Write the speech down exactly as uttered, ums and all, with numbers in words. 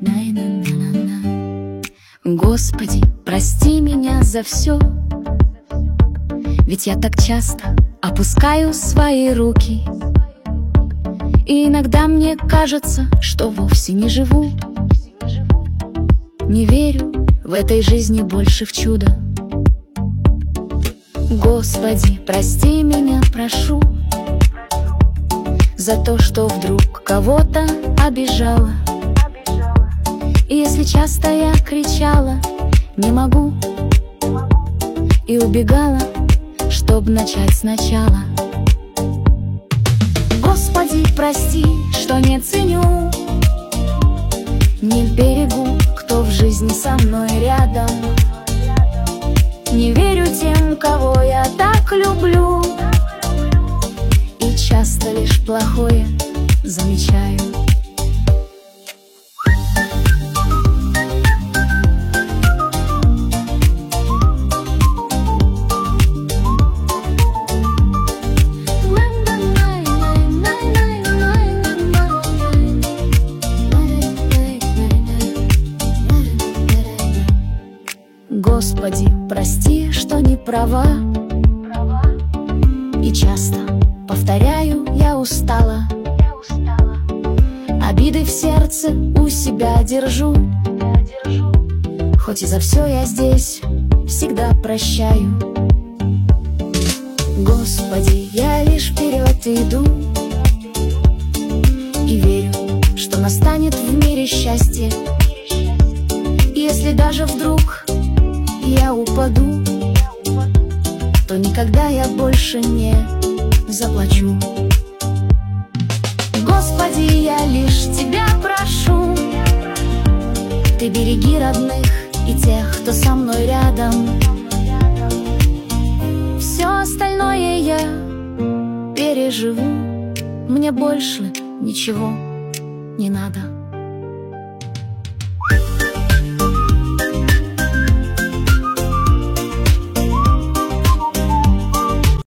Господи, прости меня за все, ведь я так часто опускаю свои руки, и иногда мне кажется, что вовсе не живу. Не верю в этой жизни больше в чудо. Господи, прости меня, прошу, за то, что вдруг кого-то обижала. И если часто я кричала «не могу» и убегала, чтоб начать сначала. Господи, прости, что не ценю, не берегу, кто в жизни со мной рядом. Не верю тем, кого я так люблю, и часто лишь плохое замечаю. Господи, прости, что не права, и часто повторяю, я устала. Обиды в сердце у себя держу, хоть и за все я здесь всегда прощаю. Господи, я лишь вперед иду и верю, что настанет в мире счастье. Если даже вдруг я упаду, то никогда я больше не заплачу. Господи, я лишь Тебя прошу, Ты береги родных и тех, кто со мной рядом. Все остальное я переживу, мне больше ничего не надо.